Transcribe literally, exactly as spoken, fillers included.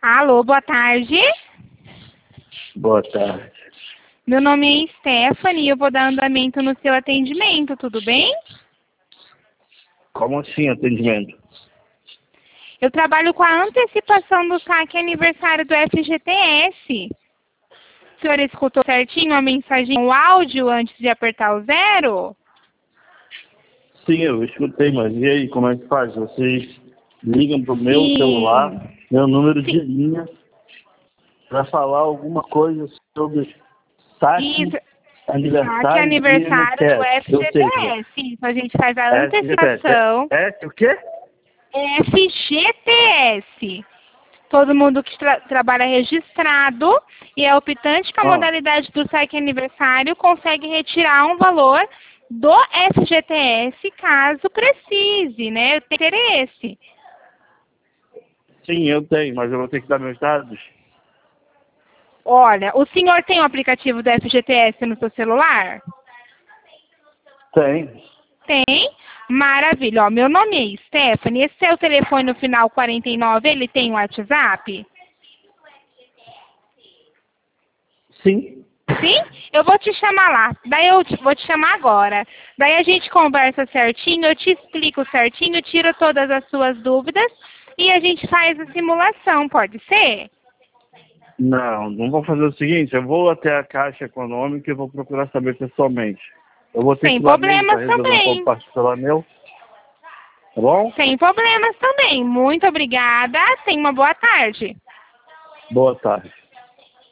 Alô, boa tarde. Boa tarde. Meu nome é Stephanie e eu vou dar andamento no seu atendimento, tudo bem? Como assim atendimento? Eu trabalho com a antecipação do saque aniversário do F G T S. O senhor escutou certinho a mensagem, o áudio antes de apertar o zero? Sim, eu escutei, mas e aí, como é que faz? Vocês ligam pro meu Sim. celular, meu número Sim. de linha, para falar alguma coisa sobre saque, Isso. Saque aniversário de aniversário do I N S S. Ou F G T seja, S. Isso, a gente faz a F G T S. antecipação. S o quê? F G T S. Todo mundo que tra trabalha registrado e é optante com a Ah, modalidade do saque aniversário consegue retirar um valor do F G T S caso precise, né? Tem interesse. sim, eu tenho, mas eu vou ter que dar meus dados. Olha, o senhor tem o aplicativo do F G T S no seu celular? Tem. Tem? Maravilha. Ó, meu nome é Stephanie. Esse é o telefone no final quarenta e nove, ele tem o WhatsApp? Sim. Sim? Eu vou te chamar lá. Daí eu te- vou te chamar agora. Daí a gente conversa certinho, eu te explico certinho, tiro todas as suas dúvidas e a gente faz a simulação, pode ser? Não, não vou fazer o seguinte, eu vou até a Caixa Econômica e vou procurar saber pessoalmente. Eu vou ter Sem que ir lá mesmo para problemas resolver um pouco também. particular meu, tá bom? Sem problemas também. Muito obrigada. Tenha uma boa tarde. Boa tarde.